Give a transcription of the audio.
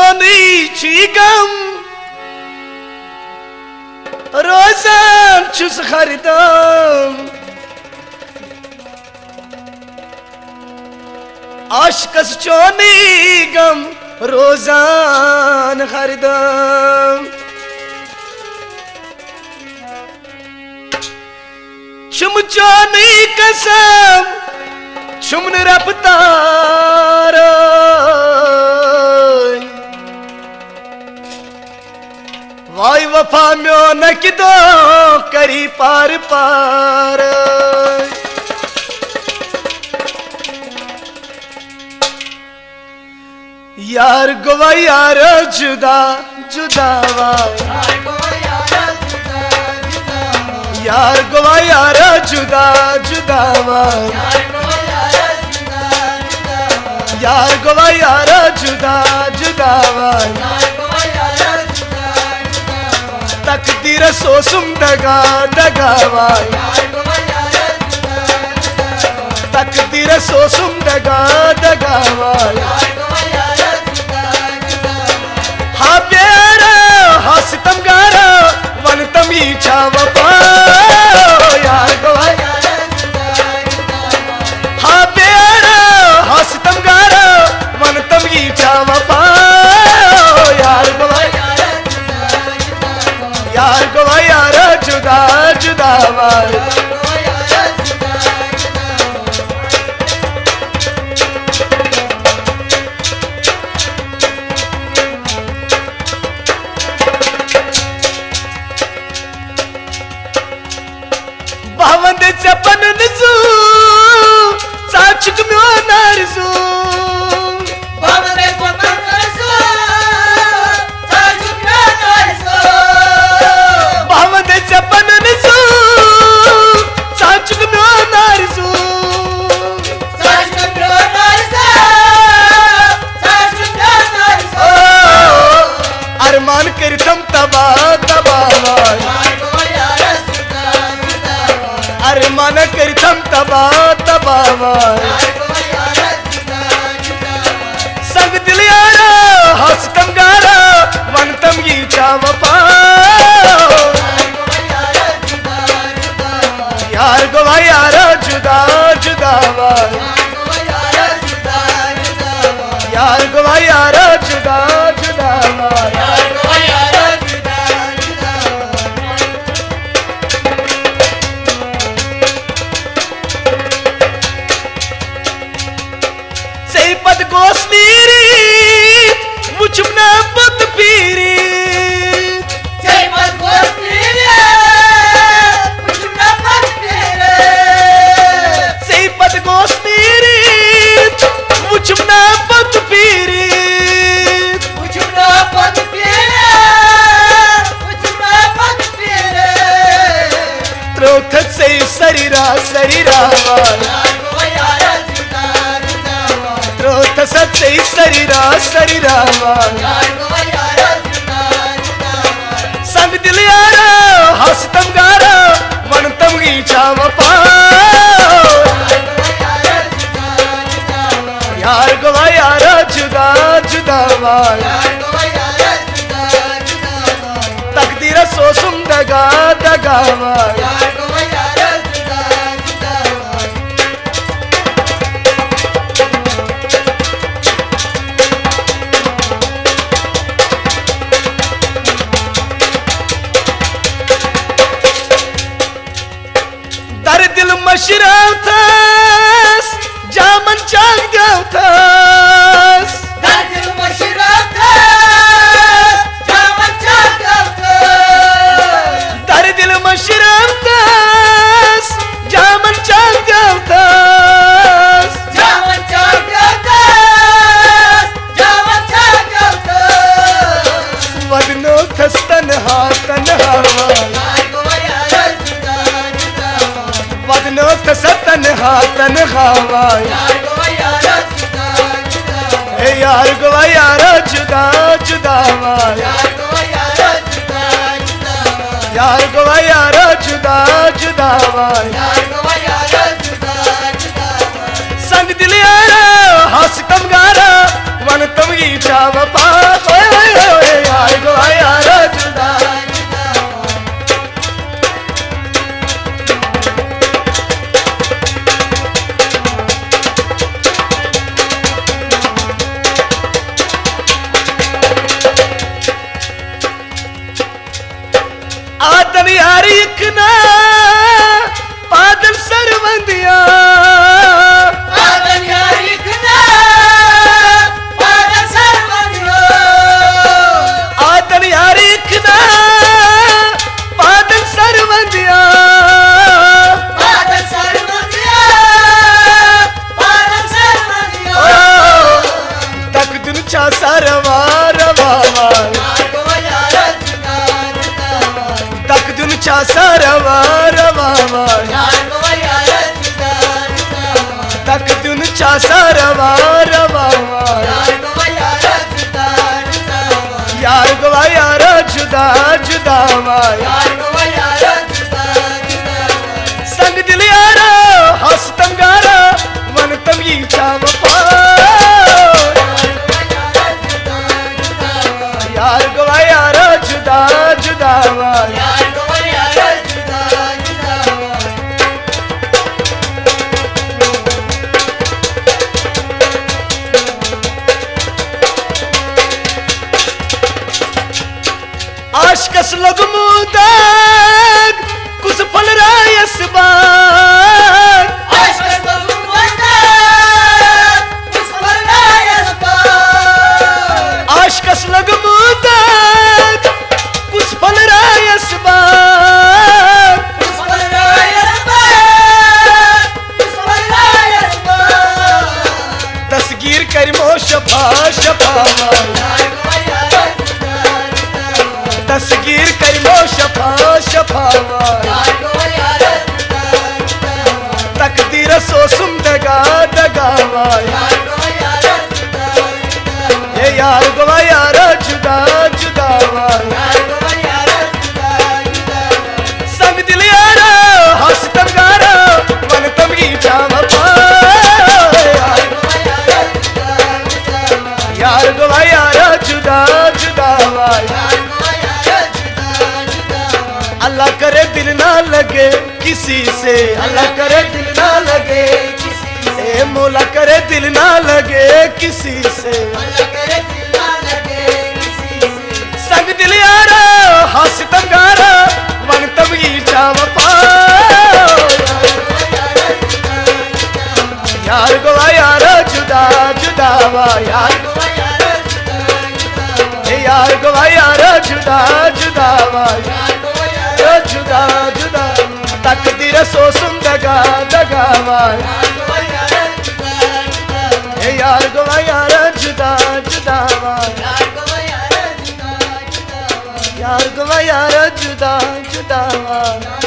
चोनी चीगम रोजान चुस खरीदम आशकस चोनी गम रोजान खरीदम चुम चोनी कसम चुमन रफ्तार वाई वफा म्यो न किदो करी पार पार यार गोवा यार जुदा जुदा यार गोवा यार जुदा जुदा यार गोवा यार जुदा जुदा तकदीर सोसुम दगा दगावा तकदीर सोसुम दगा दगावा हा प्यारा हसतम गारा वन तमी छावा यार गोवा हा प्यारा हसतम गारा वन तमी छावा यार गोवा यार गोवा यार जुदा जुदा भावंद चपन नजू साचुक म्यो नारजू चपन नजू साचुक म्यो नारजू अरमान करतम तबा तबा अरमान करतम तबा तबा संग दिल यारा हसतम गारा वनतम ये चावा यार गोवा यार जुदा जुदा यार गोवा यार जुदा जुदा सही पद गोस्तीरी मुझमना पद पीरी मुझमना पत पीरी त्रोखत से शरीरा शरीरा त्रोथ से शरीरा शरीरा संग दिल यारा हसतम गारा वनतम की छावा यार गोवा यार जुदा जुदा तकदीर सोसुम दगा दगावा दर दिल मशरावतास जामन चांगावतास दर दिल मशरावतास जामन चांगावतास दर दिल मशरावतास जामन चांगावतास जामन चांगावतास जामन चांगावतास वदनो खस्तन हातन हवा वदनो खस्तन हातन हवा यार गोवा यार जुदा जुदा यार गोवा यार जुदा जुदा संग दिल यारा हसतम गारा वन तम की चावा आदन यार एक ना पादल सरवंदिया आदन यार एक ना पादल सरवंदिया आदन यार एक ना पादल सरवंदिया पादल सरवंदिया पादल सरवंदिया तक दिन चा सरवा रवा तक दिन चा सरवा रवा तक दिन चा सरवा रवा यार गवा यार जुदा जुदा संग दिल यार हंसतम गारा मन तम ये चाव यार गवा यार जुदा जुदा आशकस लग मुदाग कुछ पल रायस बार आशकस लग मुदाग कुछ पल रायस बार आशकस लग मुदाग कुछ पल रायस बार कुछ पल रायस बार कुछ पल रायस बार तस्गीर करिमो शफा शफा तस्गीर करिमो शफा शफा तकदीर सोसुम दगा दगावा ये यार गवा यार जुदा जुदा संग दिल यार हंसतम गारा मन तम की चाव यार गवा यार जुदा जुदा अल्लाह करे दिल ना लगे किसी से अल्लाह करे दिल ना लगे किसी से मौला करे दिल ना लगे किसी से अल्लाह करे दिल ना लगे किसी से संग दिल यार हंसतम गारा मन तम की चाव यार गवा यार जुदा जुदा यार गवा यार जुदा जुदा जुदा जुदा तकदीर सोसुम दगा दगावा यार गवा यार जुदा जुदा यार गवा यार जुदा जुदा